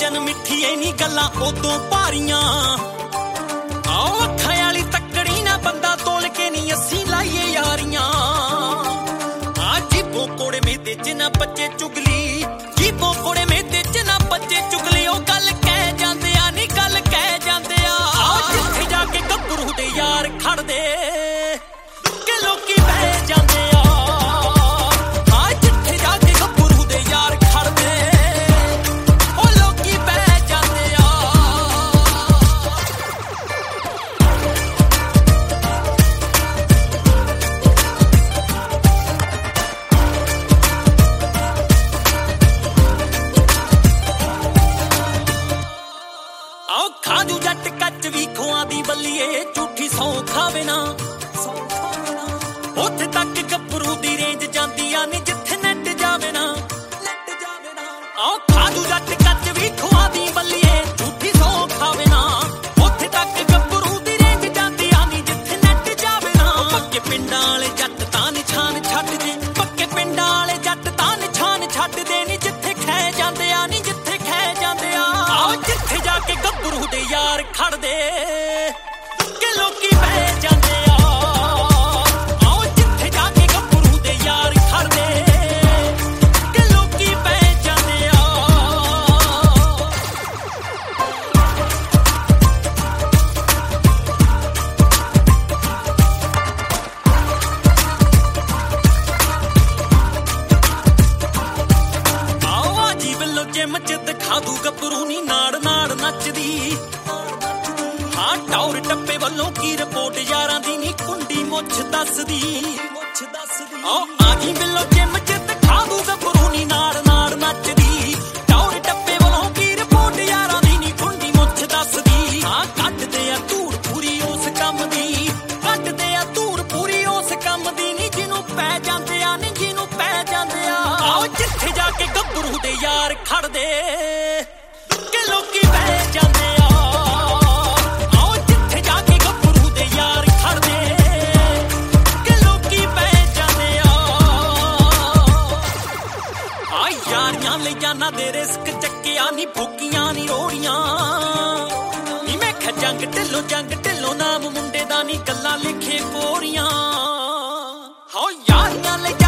ਵਜਨ ਮਿੱਠੀ ਐਨੀ ਗੱਲਾਂ ਉਦੋਂ ਭਾਰੀਆਂ ਆਓ ਅੱਖਾਂ ਵਾਲੀ ਤੱਕੜੀ ਨਾ ਬੰਦਾ ਤੋਲ ਕੇ ਨਹੀਂ ਅਸੀਂ ਲਾਈਏ ਯਾਰੀਆਂ ਆ ਜੀਬੋਂ ਕੋੜੇ ਮੇਤੇ ਚ ਨਾ ਬੱਚੇ ਚੁਗਲੀ ਜੀਬੋਂ ਕੋੜੇ ਮੇਤੇ ਚ ਨਾ ਬੱਚੇ ਚੁਗਲੀ ਉਹ ਗੱਲ ਕਹਿ ਜਾਂਦੇ ਆ ਨੀ ਗੱਲ ਕਹਿ ਜਾਂਦੇ ਆ ਆਓ ਜਿੱਥੇ ਜਾ ਕੇ ਗੱਭਰੂ ਦੇ ਯਾਰ ਖੜਦੇ ਕਿ ਲੋਕੀ ਬਹਿ ਜਾਂਦੇ ਆ ਖਾਜੂ ਜੱਟ ਕੱਚ ਵੀ ਖੋਆਂ ਦੀ ਬੱਲੀਏ ਝੂਠੀ ਸੌ ਖਾਵੇ ਨਾ ਉੱਥੇ ਤੱਕ ਗੱਭਰੂ ਦੀ ਰੇਂਜ ਜਾਂਦੀ ਆ ਨੀ ਜਿੱਥੇ ਨੱਟ ਜਾਵੇ ਨਾ ਆਓ ਖਾਜੂ ਜੱਟ ਕੱਚ ਵੀ ਖੋਆਂ ਦੀ ਬੱਲੀਏ ਝੂਠੀ ਸੌ ਖਾਵੇ ਨਾ ਉੱਥੇ ਤੱਕ ਗੱਭਰੂ ਦੀ ਰੇਂਜ ਜਾਂਦੀ ਆ ਨੀ ਜਿੱਥੇ ਨੱਟ ਜਾਵੇ ਨਾ ਪੱਕੇ ਪਿੰਡਾਂ ਵਾਲੇ ਜੱਟ ਤਾਂ ਨਿਸ਼ਾਨ ਛੱਡ ਦੇ ਪੱਕੇ ਪਿੰਡਾਂ ਵਾਲੇ ਜੱਟ ਤਾਂ ਨਿਸ਼ਾਨ ਛੱਡ ਦੇ ਨੀ ਜਿੱਥੇ ਖਹਿ ਜਾਂਦੇ ਆ ਨੀ ਜਿੱਥੇ ਖਹਿ ਜਾਂਦੇ ਆ ਆਓ ਜਿੱਥੇ ਜਾ ਕੇ ਗੱਭਰੂ ਦੇ ਯਾਰ ਖੜਦੇ ਕਿ ਲੋਕੀ ਬਹਿ ਜਾਂਦੇ ਆ ਆਓ ਜਿੱਥੇ ਜਾ ਕੇ ਗੱਭਰੂ ਦੇ ਯਾਰ ਖੜਦੇ ਕਿ ਲੋਕੀ ਬਹਿ ਜਾਂਦੇ ਆ ਆਓ ਆ ਜੀ ਵੱਲੋਂ ਜਿਮ ਚ ਦਿਖਾ ਦੂ ਗੱਭਰੂ ਨੀ ਨਾੜ ਨਾੜ ਨੱਚਦੀ ਹਾਂ ਟੌਰ ਟੱਪੇ ਵੱਲੋਂ ਕੀ ਰਿਪੋਰਟ ਯਾਰਾਂ ਦੀ ਨੀ ਕੁੰਡੀ ਮੁੱਛ ਦੱਸਦੀ ਓ ਆ ਗਈ ਵੱਲੋਂ ਜਿਮ ਚ ਦਿਖਾ ਦੂ ਗੱਭਰੂ ਨੀ ਨਾੜ ਨਾੜ ਨੱਚਦੀ ਟੌਰ ਟੱਪੇ ਵੱਲੋਂ ਕੀ ਰਿਪੋਰਟ ਯਾਰਾਂ ਦੀ ਨੀ ਕੁੰਡੀ ਮੁੱਛ ਦੱਸਦੀ ਹਾਂ ਕੱਢਦੇ ਆ ਧੂੜ ਪੂਰੀ ਉਸ ਕੰਮ ਦੀ ਕੱਢਦੇ ਆ ਧੂੜ ਪੂਰੀ ਉਸ ਕੰਮ ਦੀ ਨੀ ਜਿਹਨੂੰ ਪੈ ਜਾਂਦੇ ਆ ਨੀ ਜਿਹਨੂੰ ਪੈ ਜਾਂਦੇ ਆ ਆਓ ਜਿੱਥੇ ਜਾ ਕੇ ਗੱਭਰੂ ਦੇ ਯਾਰ ਖੜਦੇ ਕਿ ਲੋਕੀ ਬਹਿ ਜਾਂਦੇ ਆ ਆਓ ਜਿੱਥੇ ਜਾ ਕੇ ਗੱਭਰੂ ਦੇ ਯਾਰ ਖੜਦੇ ਕਿ ਲੋਕੀ ਬਹਿ ਜਾਂਦੇ ਆ ਆ ਯਾਰੀਆਂ ਲਈ ਜਾਨਾਂ ਦੇ ਰਿਸਕ ਚੱਕਿਆ ਨੀ ਫੋਕੀਆਂ ਨੀ ਰੋੜੀਆਂ ਨੀ ਮੈਂ ਖਾ ਜੰਗ ਢਿੱਲੋਂ ਨਾਮ ਮੁੰਡੇ ਦਾ ਨੀ ਗੱਲਾਂ ਲਿਖੇ ਕੋਰੀਆਂ ਹੋ ਯਾਰੀਆਂ ਲਈ